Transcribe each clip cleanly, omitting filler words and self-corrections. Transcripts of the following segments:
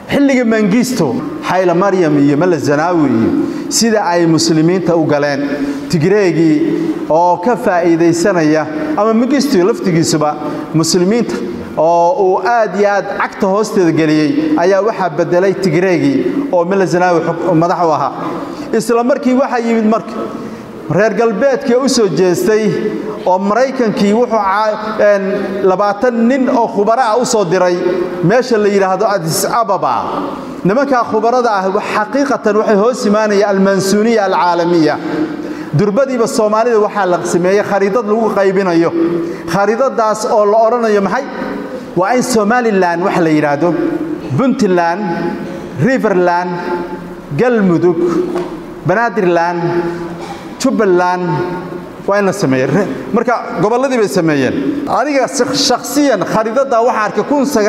xilliga Mengistu Haile Mariam iyo Mala Zanaawi sida ay muslimiinta u galeen Tigreegi oo ka faa'iideysanaya ama Mengistu laftigiisuba muslimiinta oo uu aad iyo aad cagta hoosteeda galiyay ayaa waxa bedelay Tigreegi oo Mala Zanaawi madax u ahaa isla markii waxa yimid marka reer galbeedka u soo jeestay oo Mareykankii wuxuu 20 nin oo khubaro u soo diray meesha la yiraahdo Addis Ababa nimanka khubarada ah xaqiiqatan waxay hoos imaanayaan al-Mansuuniya al-Caalamiya durbadiiba Soomaalida waxa la sameeyay khariidad lagu qaybinayo khariidadaas oo la oranayo maxay waa in Somaliland wax la yiraahdo Puntland Riverland Galmudug Banaadirland Jubaland waa in la sameeyay marka goboladii bay sameeyeen aniga shakhsiyan khariidada waxa arkay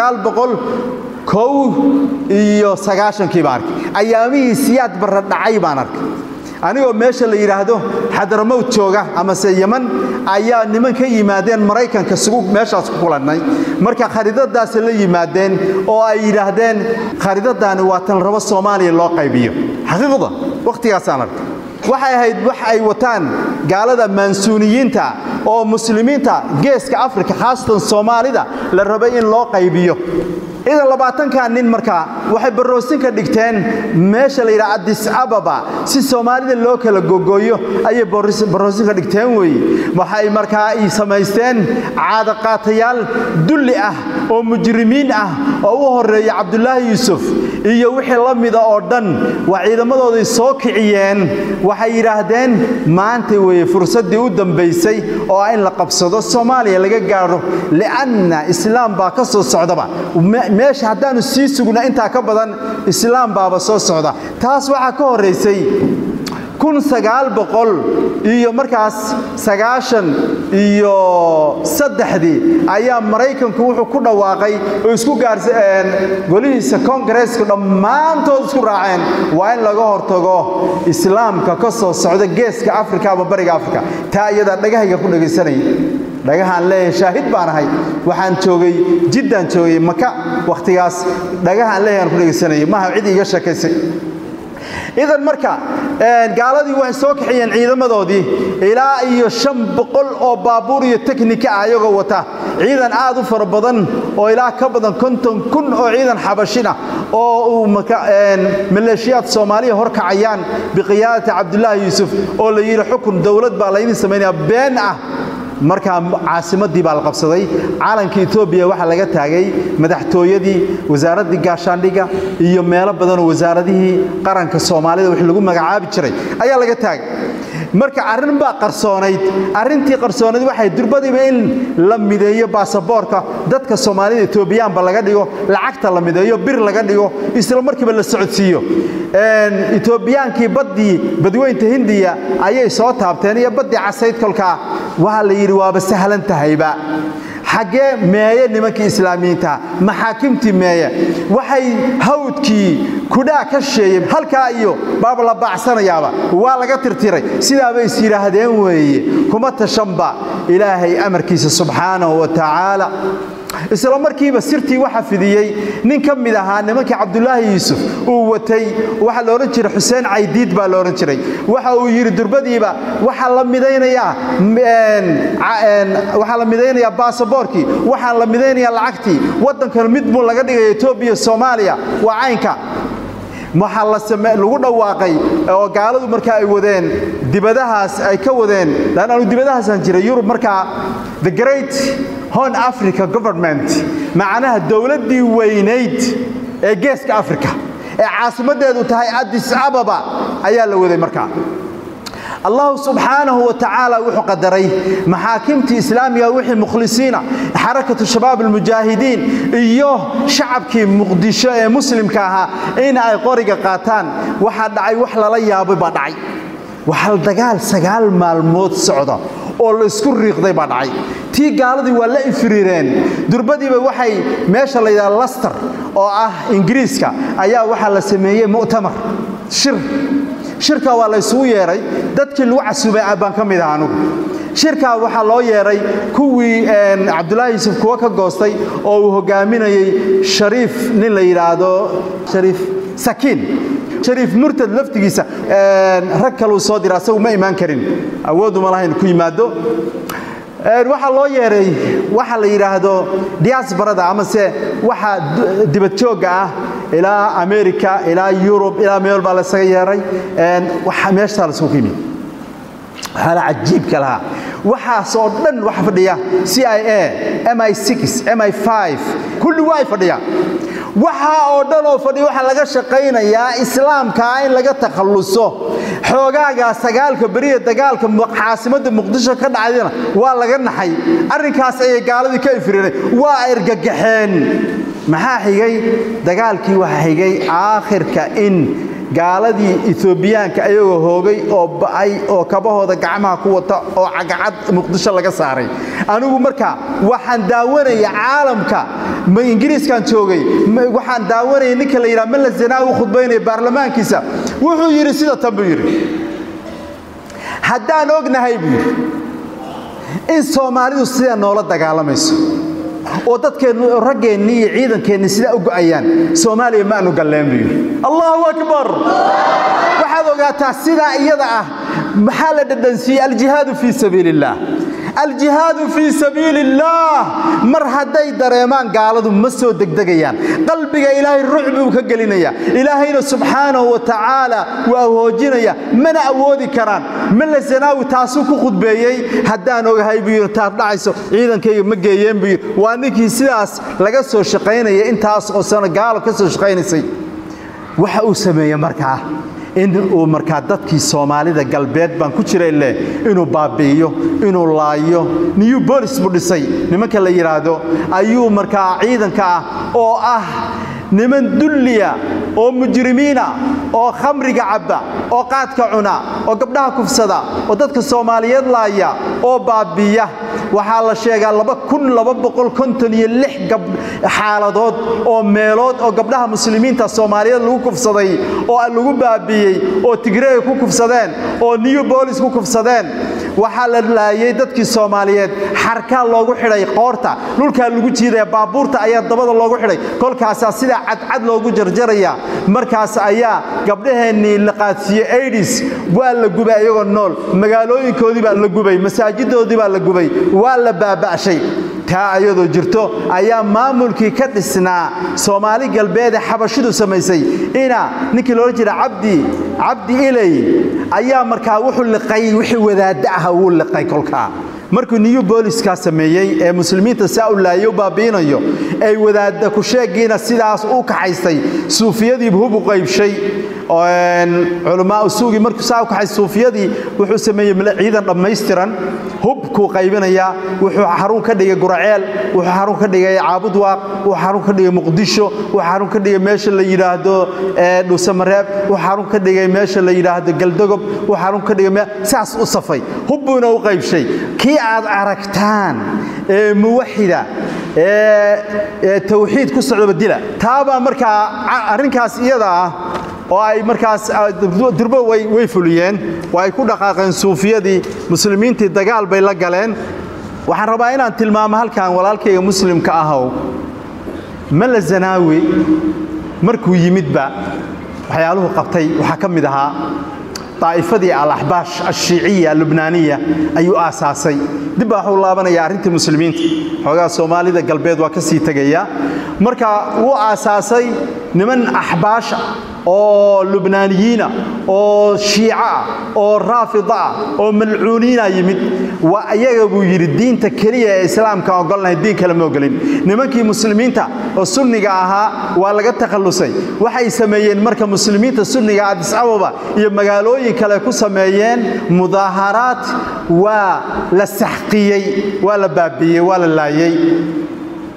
1990 baan arkay ayaamihii siyaad barra dhacay baan arkay anigoo meesha la yiraahdo Hadramaut jooga ama Yemen ayaa niman ka yimaadeen Mareykanka suuq meeshaas ku kulanay marka khariidadaas la yimaadeen oo ay yiraahdeen khariidadani waa tan rabo Soomaaliya loo qaybiyo xaqiiqada waqtigaas aan arkay waxay ahayd wax ay wataan gaalada Mansuuniyiinta oo muslimiinta geeska Afrika khaasatan Soomaalida la rabay in loo qaybiyo إذا لبعتن كان نين مركا وحب الروسين كدكتين ماشى اللي رأديس أبابا سي سومالي اللوكال الجوجويو أي بروسين كدكتين وي وحي مركا يسميستين عاد قاتيال دلة أو مجرمين أو هو عبد الله يوسف iyo wixii la mid ah oo dhan waciidamadooda soo kiciyeen waxay yiraahdeen maanta way fursadii u dambeysay oo in la qabsado Soomaaliya laga gaaro laana islaam baa ka soo socdaba meesha hadaan sii sugna inta ka badan islaam baaba soo socda taas waxa ka horeysay 1900 iyo markaas 90 iyo 3 ayaa Mareykanku wuxuu ku dhawaaqay oo isku gaarsan golihiisa Congress-ka dhamaantood isku raaceen waa in laga hortago islaamka ka soo socda geeska Afrika ama bariga Afrika taa iyada dhagahayga ku dhageysanay dhagahan leeyahay shaahid baan ahay waxaan joogay jiddan joogay Maka waqtigaas dhagahan leeyahay ku dhageysanay ma cid iga shakeysay إذا مركا قالوا واحد سوق حين عيدا مذودي إلى أي شم بقول أو بابوري تكنيكا عيوغا وتا عيدا عادوا فربضن أو إلى كبضن كنتم كن أو عيدا حبشنا أو مكا ميليشيات صومالية هرك عيان بقيادة عبد الله يوسف أو اللي يحكم دولة بالين سمينها بين marka caasimadii baa la qabsaday caalanka Itoobiya waxa laga taagay madaxtooyadii wasaaradda gaashaandhiga iyo meelo badan oo wasaaradihii qaranka Soomaalida wixii lagu magacaabi jiray ayaa laga taagay marka arin baa qarsoonayd arintii qarsoonayd waxay durbadiiba in la mideeyo baasaboorka dadka Soomaalida Itoobiyaan ba laga dhigo lacagta la mideeyo bir laga dhigo isla markiiba la socodsiiyo Itoobiyaankii badweynta Hindiya ayay soo taabteen iyo badii casayd kolka waxa la yiri waaba sahlan tahayba xagee meeye nimanka islaamiyiinta maxaakimti meeye waxay hawdkii kudaa ka sheeyay halka iyo baab la baacsanayaaba waa laga tirtiray sidaaba is yiraahdeen weeye kuma tashanba ilaahay amarkiisa subhanahu wa ta'ala isla markiiba sirtii waxa fidiyay nin ka mid ahaa nimanka Abdullah Yusuf oo watay waxa la oran jiray Hussein Aidiid baa la oran jiray waxa uu yiri durbadiiba waxa la mideynayaa baasaboorkii waxa la mideynayaa lacagtii wadankan mid buu laga dhigay Itoobiya Soomaaliya waa caynka محل سماء لوجود واقعي وقالوا مركا يودين دبدهاس أي كودين لأنه دبدهاس هنجري يوروب مركا the Great Horn Africa Government معناها الدولة دي وينيد جيسك أفريقيا عاصمة ده تهاي أديس أبابا أيال لوجود مركا الله سبحانه وتعالى وحو قدريه محاكمتي إسلامية وحي مخلصين حركة الشباب المجاهدين إيوه شعبك مقدشة مسلم كاها إين أي قوريق قاتان وحد دعي وحلا ليا أبي دعي وحل دقال سقال مالموت سعودة oo la isku riiqday baa dhacay tii gaaladii waa la infiriireen durbadiiba waxay meesha la yiraahdo Leicester oo ah Ingiriiska ayaa waxa la sameeyay mu'tamar shirka waa la isugu yeeray dadkii lagu casuubay baan kamid ah anigu shirka waxa loo yeeray kuwii Cabdullaahi Yuusuf kuwa ka goostay oo uu hogaaminayay Shariif nin la yiraahdo Shariif Sakiin Shariif Murtad laftigiisa rag kale uu soo diray asoo ma iimaan karin awood uma lahayn ku yimaado waxa loo yeeray waxa la yiraahdo diasporada ama se waxa dibad jooga ah ila America ila Europe ila meel baa la saga yeeray waxa meesha la soo qiimay hala cajiib kala waxa soo dhan waxa fadhiya CIA MI6 MI5 kulli way fadhiya waxa oo dhan oo fadhiya waxa laga shaqeynayaa islaamka in laga takhaluso xoogaaga sagaalka bariya dagaalka caasimada Muqdisho ka dhacayna waa laga naxay arrinkaas ay gaaladii ka ifireen waa ergagaxeen maxaa xigay dagaalkii waxa xigay aakhirka in gaaladii Ethiopiaanka ayagoo hoogay oo ba'ay oo kabahooda gacmaha ku wata oo cagacad Muqdisho laga saaray anigu marka waxaan daawanaya caalamka ma Ingiriiskan joogay waxaan daawanay ninka la yiraahdo Mala Zanaawi khudbaynay baarlamaankiisa wuxuu yiri sida tan yiri haddaan ognahay in Soomaalidu sida noola dagaalamayso oo dadkeenu raggeeni iyo ciidankeeni sida u go'ayaan Soomaaliya ma aanu galleembiyo Allahu akbar waxaad ogaataa sida iyada ah maxaa la dhadhansiiyay al-jihaad fi sabiilillah الجهاد في سبيل الله مر هدي دريمان قالوا مسو دغدغيان قلبك إلهي الرعب وكغلينيا إلهينا سبحانه وتعالى وهوجينيا من أودي كران من لسناوي تاسو ku khudbeeyay hadaan ogahay biyo taar dhacayso ciidankayga ma geeyeen biyo waa ninkii sidaas laga soo shaqeynaya intaas oo sano gaalo ka soo shaqeynaysay waxa uu sameeyay markaa in uu markaa dadkii Soomaalida galbeed baan ku jiray inuu baabiyo inuu laayo new police budisay nimanka la yiraahdo ayuu markaa ciidanka oo ah niman dulliya oo mujrimiina oo khamriga cabba oo qaadka cuna oo gabdhaha kufsada oo dadka Soomaaliyeed laaya oo baabiya waxa la sheegaa 2256 gab xaaladood oo meelood oo gabdhaha muslimiinta Soomaaliyeed lagu kufsaday oo lagu baabiyay oo Tigreey ku kufsadeen oo new police ku kufsadeen waxa la laayay dadkii Soomaaliyeed xarka loogu xidhay qoorta dhulka lagu jiiday baabuurta ayaa dabada loogu xidhay kolkaas sida cad loogu jarjaraya markaas ayaa gabdhaheeni la qaadsiiyay AIDS waa la gubay iyagoo nool magaalooyinkoodii baa la gubay masaajidoodii baa la gubay waa la baaba'shay taa ayadoo jirto ayaa maamulkii ka dhisnaa Soomaali galbeed xabashidu sameysay ina ninkii loo jira Cabdi Ilay ayaa markaa wuxuu liqay wixii wadaada ah uu liqay kolka markuu new police ka sameeyay ee muslimiinta saa'ulaayo baabiinayo ay wadaada ku sheegina sidaas uu ka haystay suufiyadii hubu qaybshay oo culamaa usuugi markuu saa ka haystay suufiyadii wuxuu sameeyay ciidan dhameystiran hub ku qaybinaya wuxuu xarun ka dhigay Guraceel wuxuu xarun ka dhigay Caabud Waaq wuxuu xarun ka dhigay Muqdisho wuxuu xarun ka dhigay meesha la yiraahdo Dhuusamareeb wuxuu xarun ka dhigay meesha la yiraahdo Galdogob wuxuu xarun ka dhigay saas u safay hubuna u qaybshay kii aad aragtaan muwaxida tawxiid ku socdo badila taaba markaa arrinkaas iyada ah oo ay markaas dirbo way fuliyeen way ku dhaqaaqeen suufiyadii muslimiintii dagaal bay la galeen waxaan rabaa inaan tilmaamo halkaan walaalkayga muslimka ah Mala Zanaawi markuu yimidba waxyaaluhu qabtay waxa kamid ahaa طائفة الأحباش الشيعية اللبنانية أي أساسي دبا حولابنا يا أرنت المسلمين حوجا الصومالي ذا قلبيد وكسي تجيا مركا هو أساسي نمن أحباش أو لبنانيين أو شيعة أو رافضة أو ملعونين يمد وأيجابوا يردين تكريه إسلام كأن قالنا الدين كلام يقولين نمكي مسلمين تا السنة جاها ولا جت تخلصي وحي سمين مركا مسلمين تا السنة قاعد يسعوا يمجالوي كلا كسمين مظاهرات ولا سحقية ولا بابية ولا لايي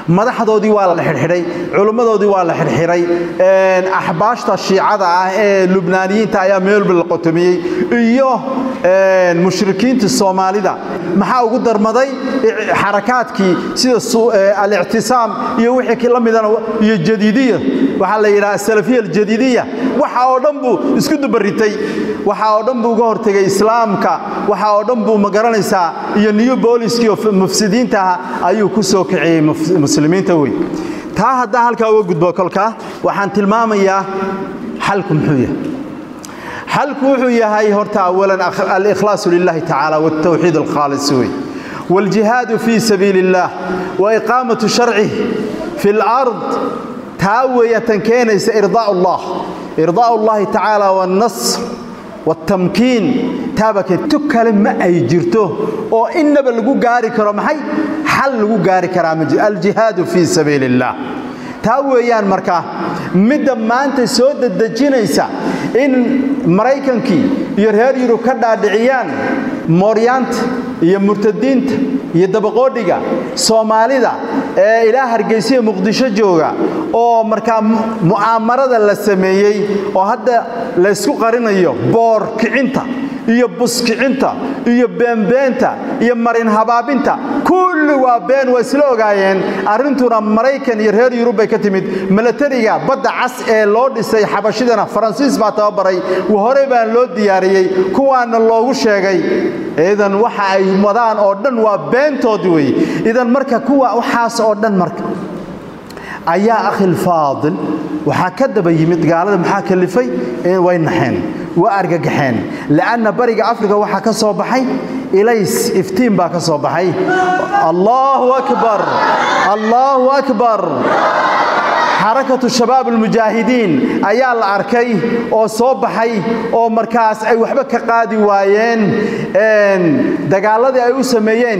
madaxdoodii waa la xirxiray culimadoodii waa la xirxiray axbaashta shiicada ah ee lubnaaniyiinta ayaa meel bil qotomiyay iyo mushrikiinta Soomaalida maxaa ugu darmaday xarakaadkii sida al-i'tisaam iyo wixii la midana iyo jadiidiyada waxa la yiraahdaa salafiyya al-jadiidiyya waxa oo dhan buu isku dubaritay waxa oo dhan buu uga hortagay islaamka waxa oo dhan buu magaranaysaa iyo new policy of mufsidiinta ayuu ku soo kiciyay muslimiinta way taa hadda halka uga gudbo kolka waxaan tilmaamayaa xalku muxuu yahay xalku wuxuu yahay horta awalan al-ikhlaas lillahi ta'ala wa at-tawhid al-khalis way wal-jihad fi sabilillah wa iqamatu shar'ihi fi al-ard taawiyatan keenaysa irdaa Allah ta'ala wan-nasr والتمكين تابك تكل ما أي جرته أو إن بلجو جاري كرامحي حل لجو جاري كرامج الجهاد في سبيل الله تاويان مركا مد ما أنت سود الدجينيسا إن مريكان كي يرهر يركض عديان موريانت يمرتدينت يدبقوديجا سومالي دا إلى هرجيسية مقدسة جوجا أو مركا مؤامرة للسمية أو هذا لسوق قرينا بور كعنتا يبص كعنتا يبنبنتا يمرين هبابنتا كل وبين وسلوجاين أرنتنا مريكان يرهر يوروبا كتمد ملتريا بدأ عس لود سي حبشيدنا فرنسيس بعتبري وهربان لود دياري كوان الله وشجعي إذا وحى مدان أردن وبين تودوي إذا مركا كوا وحاس أردن مركا أيا أخي الفاضل وحكد بيمت قال محاك اللي في وين نحن وأرجع حين لأن برج أفريقيا وحكى صباحي إليس إفتين باك صباحي الله أكبر الله أكبر حركة الشباب المجاهدين أيال أركي أو صباحي أو مركز أي وحبك قادي وين دجالة أي سميين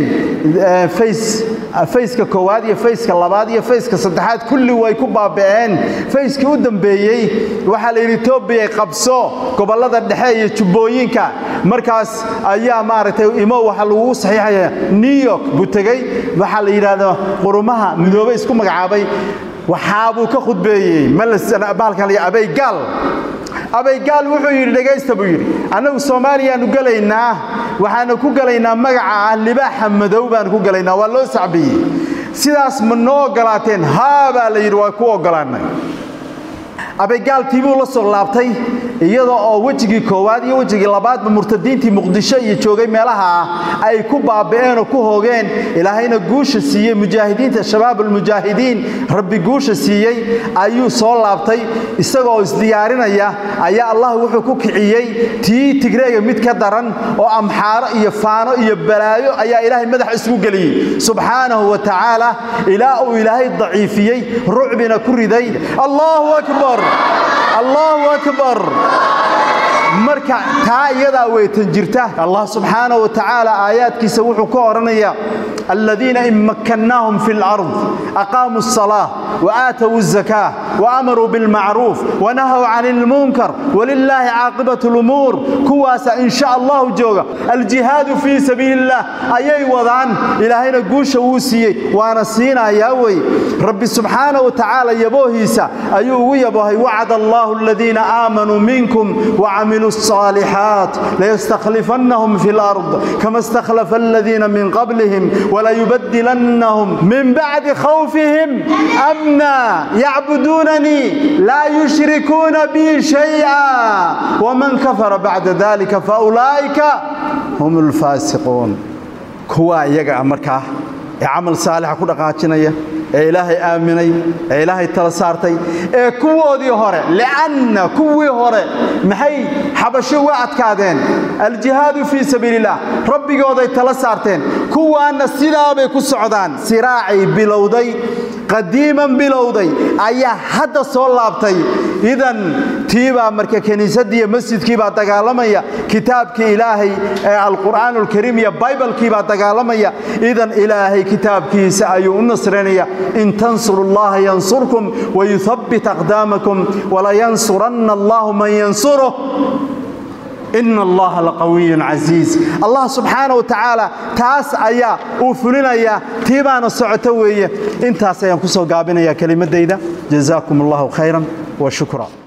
فيس كوادي فيس كلابادي فيس كصدحات كل ويكوب بعين فيس كودم بيجي وحال يرتوب بيقبسو قبل هذا الدحية تبوين كا مركز أيام مارته إما وحلو صحيح نيويورك بتجي وحال يراده قرمها من دوبي يسكون مقعبي وحابو كخد بيجي ملس أنا بالك على أبي قال وحير دقيست بيجي أنا وسوماليا نقولينا وحنا كوجلينا مجا اللباح مذوبان كوجلينا والله صعبي سيداس منو قلاتين هذا اللي يروى كوجلنا أبي قال تيبو لصق لابتي iyadoo wajigi koowaad iyo wajigi labaad murtadiintii muqdisho iyo joogay meelaha ay ku baabeen oo ku hoogeen ilaahayna guusha siiyay mujaahidiinta shabaab mujaahidiin rabbi guusha siiyay ayuu soo laabtay isagoo isdiyaarinaya ayaa Allah wuxuu ku kiciyay tigreega mid ka daran oo amxaaro iyo faano iyo balaayo ayaa ilaahay madax isku galiyay subhanahu wa ta'ala ilaahay daciifiyay rucbina ku riday Allahu akbar Allahu akbar marka taa iyada way tanjirta Allah subhanahu wa ta'ala aayaadkiisa wuxuu ku oranaya alladina immakannahum fil ard aqamu as-salah wa atu az-zakah wa amaru bil ma'ruf wa nahaw 'anil munkar walillahi 'aqibatu al-umur kuwaasa insha Allah jooga al-jihad fi sabilillah ayay wadaan ilaahayna guusha uu siiyay waana siinaya way rabbi subhanahu wa ta'ala yaboohiisa ayuu ugu yabahay wa'ada Allahu alladina amanu minkum wa 'amilu الصالحات ليستخلفنهم في الأرض كما استخلف الذين من قبلهم ولا يبدلنهم من بعد خوفهم أمنا يعبدونني لا يشركون بي شيئا ومن كفر بعد ذلك فأولئك هم الفاسقون كوا يقع مركه عمل صالح كل قاتشنية إلهي آمني إلهي تلصارتي كودي هره لأن كوي هره محي حبشوا وقت كادين الجهاد في سبيل الله ربي قاضي تلصارتين كوان السلام كسعدان سراعي بلودي قديما بلودي أيه حد صلابتي إذن تيبا مركا كنيسة مسجد كيبا تقالمية كتاب كي إلهي القرآن الكريم يا بايبل كيبا تقالمية إذن إلهي كتاب كي سأيو النصرانية إن تنصروا الله ينصركم ويثبت أقدامكم ولا ينصرن الله من ينصره إن الله لقوي عزيز الله سبحانه وتعالى تاس أيا وفلنا يا تيبان الصعتوية انت سينقصوا قابنا يا كلمة ديدا جزاكم الله خيرا وشكرا